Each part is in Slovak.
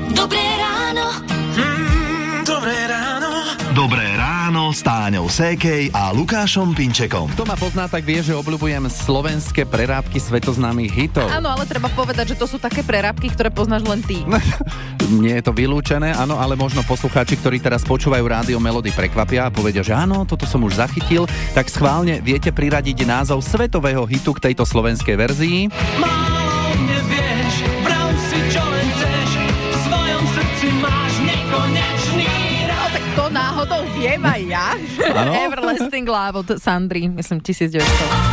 Dobré ráno. Dobré ráno. Dobré ráno s Táňou Sékej a Lukášom Pinčekom. Kto ma pozná, tak vie, že obľúbujem slovenské prerábky svetoznámych hitov. Áno, ale treba povedať, že to sú také prerábky, ktoré poznáš len ty. Nie je to vylúčené, áno, ale možno poslucháči, ktorí teraz počúvajú Rádio Melody, prekvapia a povedia, že áno, toto som už zachytil, tak schválne viete priradiť názov svetového hitu k tejto slovenskej verzii. Málo nevieš, vrav si čo len chceš, v svojom srdci máš nekonečný No tak to náhodou viem aj ja. Everlasting Love od Sandry, myslím 1987.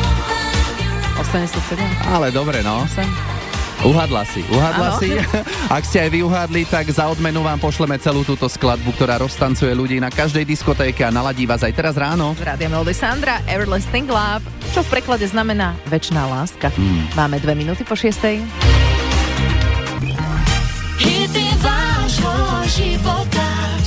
Ale dobre, no. Uhadla si. Ak ste aj vy uhádli, tak za odmenu vám pošleme celú túto skladbu, ktorá roztancuje ľudí na každej diskotéke a naladí vás aj teraz ráno. Z Rádia Melody Sandra, Everlasting Love, čo v preklade znamená večná láska. Máme 2 minúty po 6:00. Hity vášho života.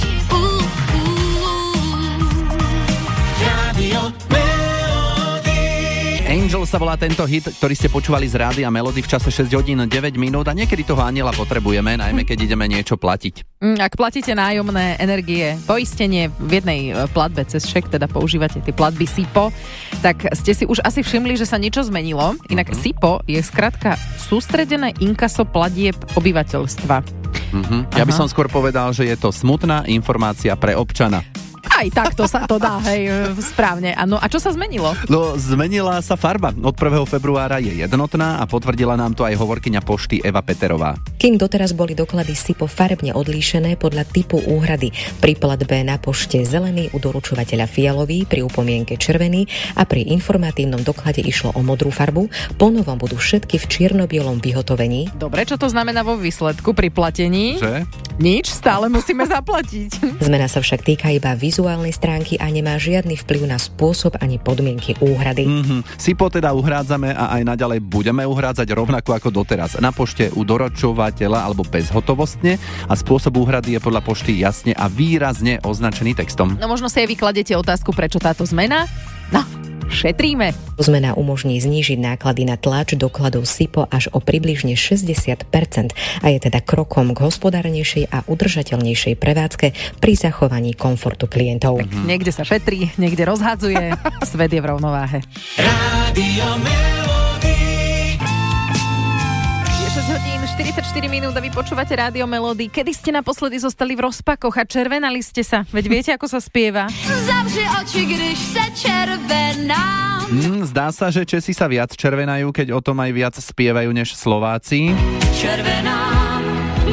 rádio Melody. Angel sa volá tento hit, ktorý ste počúvali z Rádia Melody v čase 6 hodín 9 minút a niekedy toho aniela potrebujeme, najmä keď ideme niečo platiť. Ak platíte nájomné, energie, poistenie v jednej platbe cez šek, teda používate tie platby SIPO, tak ste si už asi všimli, že sa niečo zmenilo. Inak SIPO je skrátka sústredené inkaso platieb obyvateľstva. Ja by som skôr povedal, že je to smutná informácia pre občana. Aj takto sa to dá, hej, správne. Áno, a čo sa zmenilo? No, zmenila sa farba. Od 1. februára je jednotná a potvrdila nám to aj hovorkyňa pošty Eva Peterová. Kým doteraz boli doklady SIPO farebne odlíšené podľa typu úhrady, pri platbe na pošte zelený, u doručovateľa fialový, pri upomienke červený a pri informatívnom doklade išlo o modrú farbu, ponovom budú všetky v čierno-bielom vyhotovení. Dobre, čo to znamená vo výsledku pri platení? Že? Nič, stále musíme zaplatiť. Zmena sa však týka iba vizuálnej stránky a nemá žiadny vplyv na spôsob ani podmienky úhrady. SIPO teda uhrádzame a aj naďalej budeme uhrádzať rovnako ako doteraz. Na pošte u doručovateľa alebo bezhotovostne a spôsob úhrady je podľa pošty jasne a výrazne označený textom. No možno si aj vykladete otázku, prečo táto zmena? No, šetríme. Zmena umožní znížiť náklady na tlač dokladov SIPO až o približne 60% a je teda krokom k hospodárnejšej a udržateľnejšej prevádzke pri zachovaní komfortu klientov. Niekde sa šetrí, niekde rozhadzuje. Svet je v rovnováhe. Rádio Melody. Je 6 hodín 44 minút a vy počúvate Rádio Melody. Kedy ste naposledy zostali v rozpakoch a červenali ste sa? Veď viete, ako sa spieva? Zavři oči, když se červenám. Zdá sa, že Česi sa viac červenajú, keď o tom aj viac spievajú než Slováci. Červenám.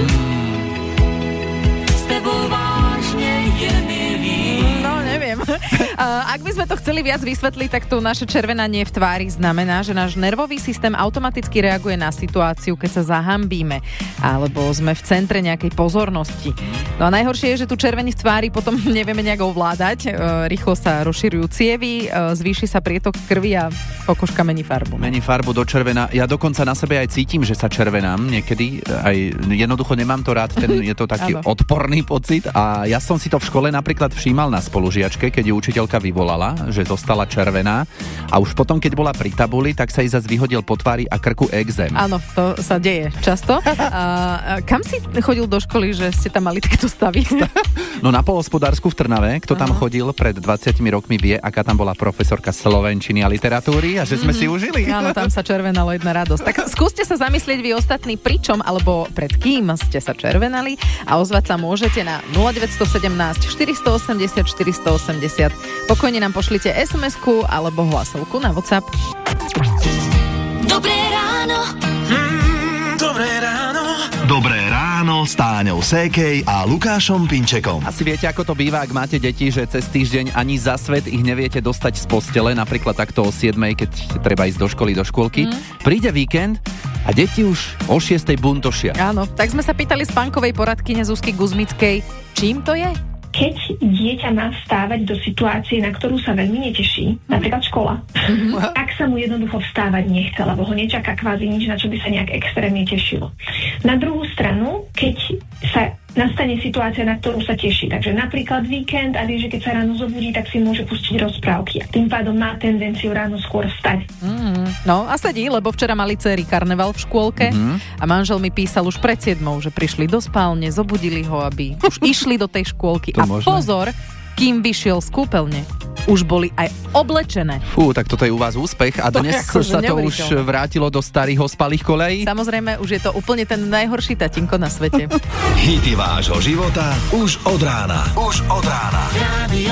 S tebou vážne je milý. No, neviem. Ak by sme to chceli viac vysvetliť, tak to naše červenanie v tvári znamená, že náš nervový systém automaticky reaguje na situáciu, keď sa zahambíme alebo sme v centre nejakej pozornosti. No a najhoršie je, že tu červený v tvári potom nevieme nejak ovládať. Rýchlo sa rozširujú cievy, zvýši sa prietok krvi a pokožka mení farbu. Mení farbu do červená. Ja dokonca na sebe aj cítim, že sa červenám niekedy. Aj jednoducho nemám to rád, je to taký odporný pocit. A ja som si to v škole napríklad všímal na spolužiačke, keď ju učiteľka vyvolala, že zostala červená. A už potom, keď bola pri tabuli, tak sa jej zase vyhodil po tvári a krku exém. Áno, to sa deje často. Kam si chodil do školy, že ste tam mali takéto stavy? No na poľnohospodársku v Trnave, kto tam chodil pred 20 rokmi vie, aká tam bola profesorka slovenčiny a literatúry a že sme si užili. Áno, tam sa červenalo jedna radosť. Tak skúste sa zamyslieť vy ostatní, pričom alebo pred kým ste sa červenali a ozvať sa môžete na 0917 480 480. Pokojne nám pošlite SMS-ku alebo hlasovku na WhatsApp. Dobré ráno. Dobré ráno. Dobré ráno s Táňou Sékej a Lukášom Pinčekom. Asi viete, ako to býva, ak máte deti, že cez týždeň ani za svet ich neviete dostať z postele, napríklad takto o 7:00, keď treba ísť do školy, do škôlky. Príde víkend a deti už o 6:00 buntošia. Áno, tak sme sa pýtali spánkovej poradkyne Zuzky Guzmickej, čím to je? Keď dieťa má vstávať do situácie, na ktorú sa veľmi neteší, napríklad škola, tak sa mu jednoducho vstávať nechce, lebo ho nečaká kvázi nič, na čo by sa nejak extrémne tešilo. Na druhú stranu, keď sa nastane situácia, na ktorú sa teší. Takže napríklad víkend a vie, že keď sa ráno zobudí, tak si môže pustiť rozprávky. Tým pádom má tendenciu ráno skôr vstať. No a sedí, lebo včera mali dcéry karneval v škôlke a manžel mi písal už pred 7:00, že prišli do spálne, zobudili ho, aby už išli do tej škôlky. To a možné. Pozor, kým vyšiel z kúpeľne, už boli aj oblečené. Fú, tak toto je u vás úspech a To je dnes akože sa to už neuveriteľné. vrátilo do starých ospalých koľají. Samozrejme, už je to úplne ten najhorší tatinko na svete. Hity vášho života už od rána. Už od rána. Radio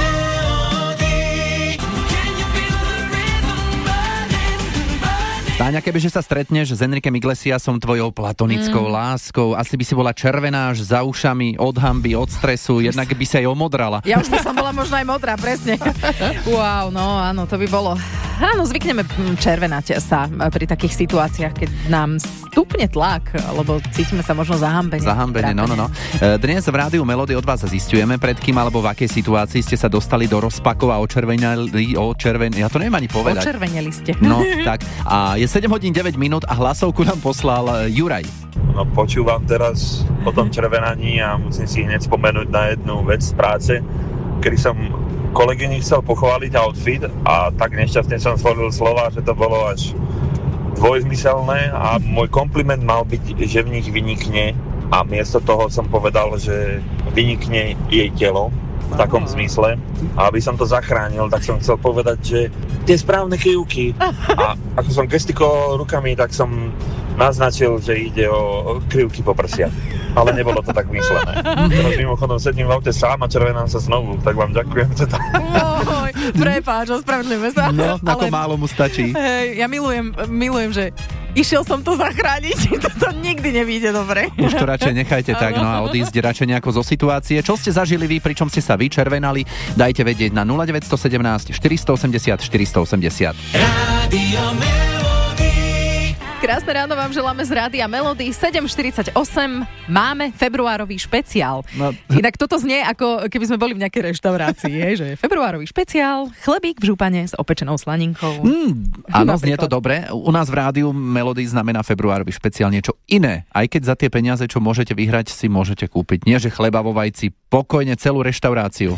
Melody. Can you feel the rhythm burning, burning? Táňa, kebyže sa stretneš s Enriquem Iglesiasom, tvojou platonickou láskou, asi by si bola červená až za ušami od hanby, od stresu, jednak by sa aj omodrala. Ja už by som bola možno aj modrá, presne. Wow, no áno, to by bolo. Áno, zvykneme červenať sa pri takých situáciách, keď nám stupne tlak, alebo cítime sa možno zahambene. Zahambene, no. Dnes v Rádiu Melody od vás zisťujeme, pred kým alebo v akej situácii ste sa dostali do rozpakov a očervenili, ja to neviem ani povedať. Očerveneli ste. No, tak. A je 7:09 a hlasovku nám poslal Juraj. No počúvam teraz o tom červenaní a musím si hneď spomenúť na jednu vec z práce, kedy som kolegyni chcel pochváliť outfit a tak nešťastne som stvoril slova, že to bolo až dvojzmyselné a môj kompliment mal byť, že v nich vynikne a miesto toho som povedal, že vynikne jej telo v takom zmysle a aby som to zachránil, tak som chcel povedať, že tie správne krivky a ako som gestikoval rukami, tak som naznačil, že ide o krivky po prsiach. Ale nebolo to tak myslené. Teraz mimochodom sedím v aute sám a červenám sa znovu, tak vám ďakujem. Oj, prepáč, ospravedlňujeme sa. No, ako málo mu stačí. Hej, ja milujem, že išiel som to zachrániť. Toto nikdy nevíde dobre. Už to radšej nechajte tak, no a odísť radšej nejako zo situácie. Čo ste zažili vy, pričom ste sa vyčervenali, dajte vedieť na 0917 480 480. Radio Melody. Krásne ráno vám želáme z Rádia Melody. 7:48. Máme februárový špeciál. No. Inak toto znie, ako keby sme boli v nejakej reštaurácii, že februárový špeciál, chlebík v župane s opečenou slaninkou. Áno, znie to dobre. U nás v Rádiu Melody znamená februárový špeciál niečo iné. Aj keď za tie peniaze, čo môžete vyhrať, si môžete kúpiť nie že chleba vo vajci, pokojne celú reštauráciu.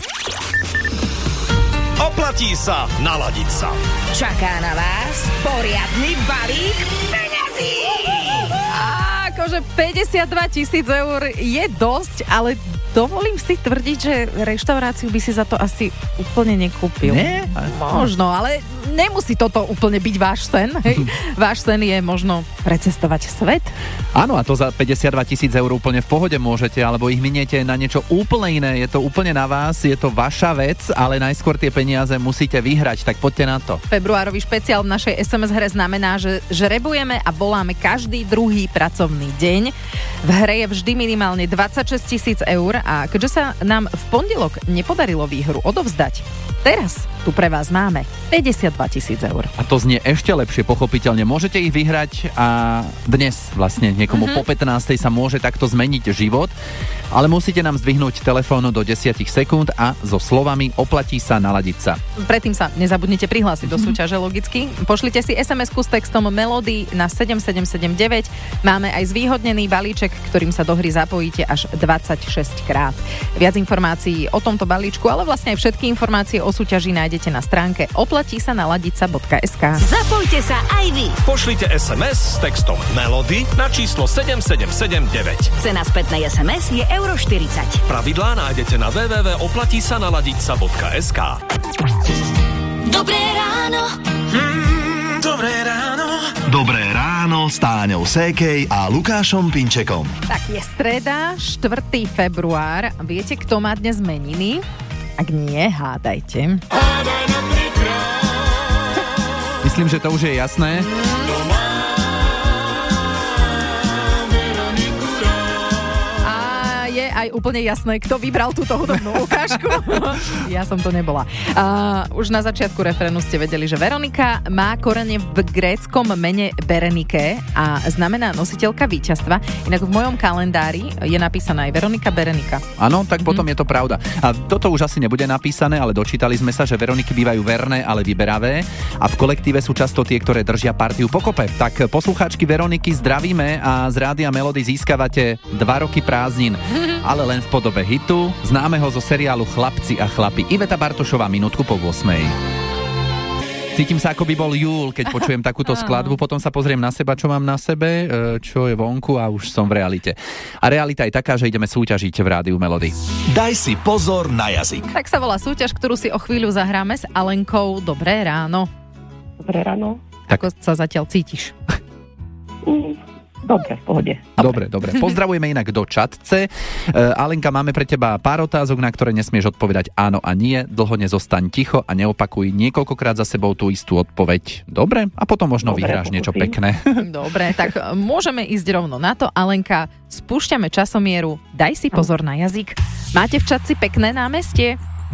Oplatí sa naladiť sa. Čaká na vás poriadny balík peňazí. Akože 52 000 eur je dosť, ale dovolím si tvrdiť, že reštauráciu by si za to asi úplne nekúpil. Nie? Možno, ale nemusí toto úplne byť váš sen. Hej. Váš sen je možno precestovať svet. Áno, a to za 52 000 eur úplne v pohode môžete, alebo ich miniete na niečo úplne iné. Je to úplne na vás, je to vaša vec, ale najskôr tie peniaze musíte vyhrať, tak poďte na to. Februárový špeciál v našej SMS hre znamená, že žrebujeme a voláme každý druhý pracovný deň. V hre je vždy minimálne 26 000 eur a keďže sa nám v pondelok nepodarilo výhru odovzdať, teraz tu pre vás máme 52 000 eur. A to znie ešte lepšie, pochopiteľne. Môžete ich vyhrať a dnes vlastne niekomu po 15. sa môže takto zmeniť život, ale musíte nám zdvihnúť telefón do 10 sekúnd a so slovami oplatí sa naladiť sa. Predtým sa nezabudnite prihlásiť do súťaže logicky. Pošlite si SMS-ku s textom Melody na 7779. Máme aj zvýhodnený balíček, ktorým sa do hry zapojíte až 26 krát. Viac informácií o tomto balíčku, ale vlastne aj všetky informácie o súťaži nájdete na stránke oplatisanaladica.sk. Zapojte sa aj vy. Pošlite SMS s textom Melody na číslo 7779. Cena spätnej SMS je €40. Pravidlá nájdete na www.oplatisanaladica.sk. Dobré ráno. Dobré ráno. Dobré ráno s Táňou Sékej a Lukášom Pinčekom. Tak je streda, 4. február. Viete, kto má dnes meniny? Ak nie, hádajte. Myslím, že to už je jasné. aj úplne jasné, kto vybral túto hudobnú ukážku. Ja som to nebola. Už na začiatku refrénu ste vedeli, že Veronika má korene v gréckom mene Berenike a znamená nositeľka víťazstva. Inak v mojom kalendári je napísaná aj Veronika Berenika. Áno, tak potom je to pravda. A toto už asi nebude napísané, ale dočítali sme sa, že Veroniky bývajú verné, ale vyberavé a v kolektíve sú často tie, ktoré držia partiu pokope. Tak poslucháčky Veroniky zdravíme a z Rádia Melody získavate 2 roky prázdnin, ale len v podobe hitu, známeho zo seriálu Chlapci a chlapi. Iveta Bartošová, minútku po 8. Cítim sa, ako by bol júl, keď počujem takúto skladbu, potom sa pozriem na seba, čo mám na sebe, čo je vonku a už som v realite. A realita je taká, že ideme súťažiť v Rádiu Melody. Daj si pozor na jazyk. Tak sa volá súťaž, ktorú si o chvíľu zahráme s Alenkou. Dobré ráno. Dobré ráno. Ako sa zatiaľ cítiš? Dobre, v pohode. Dobre. Pozdravujeme inak do Čadce. Alenka, máme pre teba pár otázok, na ktoré nesmieš odpovedať áno a nie. Dlho nezostaň ticho a neopakuj niekoľkokrát za sebou tú istú odpoveď. Dobre? A potom možno vyhráš niečo pekné. Dobre, tak môžeme ísť rovno na to. Alenka, spúšťame časomieru. Daj si pozor na jazyk. Máte v Čadci pekné námestie?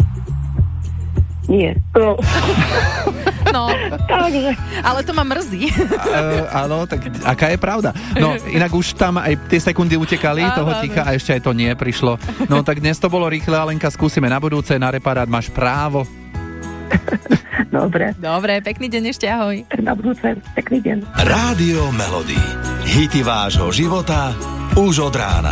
Nie. No, takže. Ale to ma mrzí. Áno, tak aká je pravda? No, inak už tam aj tie sekundy utekali, toho ticha a ešte aj to nie prišlo. No, tak dnes to bolo rýchle, Alenka, skúsime na budúce, na reparát máš právo. Dobre, pekný deň ešte, ahoj. Na budúce, pekný deň. Rádio Melody. Hity vášho života už od rána.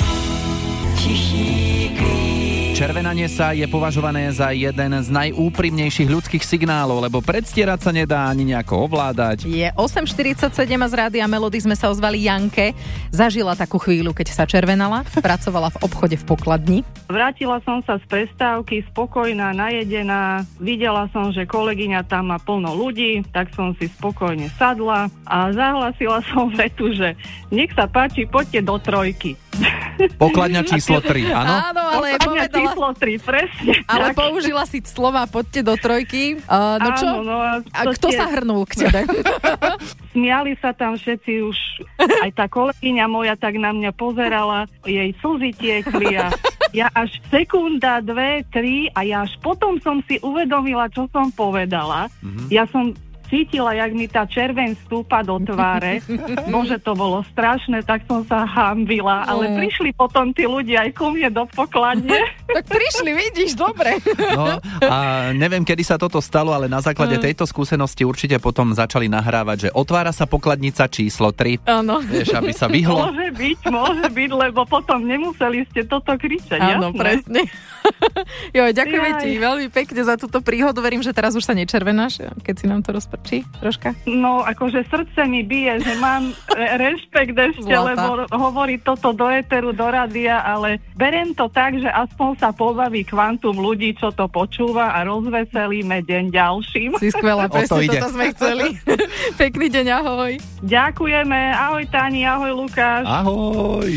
Červenanie sa je považované za jeden z najúprimnejších ľudských signálov, lebo predstierať sa nedá ani nejako ovládať. Je 8.47 a z Rádia Melody sme sa ozvali Janke. Zažila takú chvíľu, keď sa červenala, pracovala v obchode v pokladni. Vrátila som sa z prestávky spokojná, najedená. Videla som, že kolegyňa tam má plno ľudí, tak som si spokojne sadla a zahlasila som vetu, že nech sa páči, poďte do trojky. Pokladňa číslo 3, áno? Áno, ale povedala... číslo 3, presne. Ale tak. použila si slova poďte do trojky. No čo? Áno, no a kto sa hrnul k tebe? Smiali sa tam všetci už. Aj tá kolegyňa moja tak na mňa pozerala, jej slzy tiekli a ja až sekunda, 2, 3 a ja až potom som si uvedomila, čo som povedala. Ja som cítila, jak mi tá červeň stúpa do tváre. Bože, to bolo strašné, tak som sa hanbila. Ale prišli potom tí ľudia aj ku mne do pokladne. Tak prišli, vidíš, dobre. No a neviem, kedy sa toto stalo, ale na základe tejto skúsenosti určite potom začali nahrávať, že otvára sa pokladnica číslo 3. Áno. Vieš, aby sa vyhlo. Môže byť, lebo potom nemuseli ste toto kričať. Áno, jasné? presne. Jo, ďakujeme ti veľmi pekne za túto príhodu. Verím, že teraz už sa nečervenáš, keď si nám to rozprčí troška. No, akože srdce mi bije, že mám rešpekt ešte, Zlata. lebo hovorí toto do éteru, do rádia, ale beriem to tak, že aspoň sa pobaví kvantum ľudí, čo to počúva a rozveselíme deň ďalším. Si skvelá, presne toto sme chceli. Pekný deň, ahoj. Ďakujeme, ahoj Tani, ahoj Lukáš. Ahoj.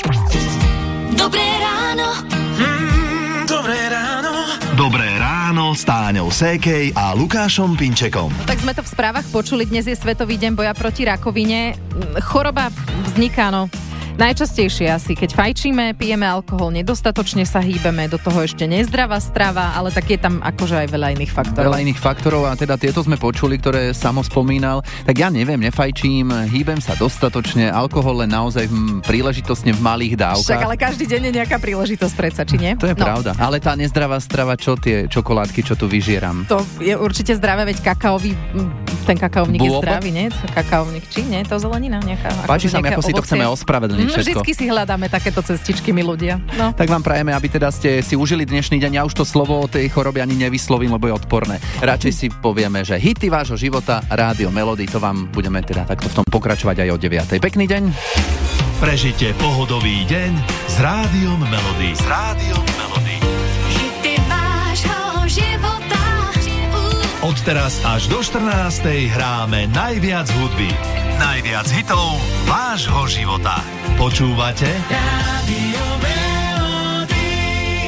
Dobré ráno. Dobré ráno. Dobré ráno s Táňou Sékej a Lukášom Pinčekom. No tak sme to v správach počuli, dnes je Svetový deň boja proti rakovine. Choroba vzniká, najčastejšie asi, keď fajčíme, pijeme alkohol, nedostatočne sa hýbeme, do toho ešte nezdravá strava, ale tak je tam akože aj veľa iných faktorov. Veľa iných faktorov a teda tieto sme počuli, ktoré Samo spomínal. Tak ja neviem, nefajčím, hýbem sa dostatočne, alkohol len naozaj príležitostne v malých dávkach. Však ale každý deň je nejaká príležitosť predsa, či nie? To je pravda. Ale tá nezdravá strava, čo tie čokoládky, čo tu vyžieram? To je určite zdravé, veď kakaový, ten kakaovník je zdravý, nie? Kakaovník, či nie? To zelenina nejaká. Páči sa mi, ako si to chceme ospravedlniť. Vždycky si hľadáme takéto cestičky, my ľudia. No. Tak vám prajeme, aby teda ste si užili dnešný deň. Ja už to slovo o tej chorobe ani nevyslovím, lebo je odporné. Radšej si povieme, že hity vášho života, Rádio Melody, to vám budeme teda takto v tom pokračovať aj o 9:00. Pekný deň. Prežite pohodový deň s Rádiom Melody. S Rádiom Melody. Hity vášho života. Od teraz až do 14:00 hráme najviac hudby. Najviac hitov vášho života. Počúvate? Rádio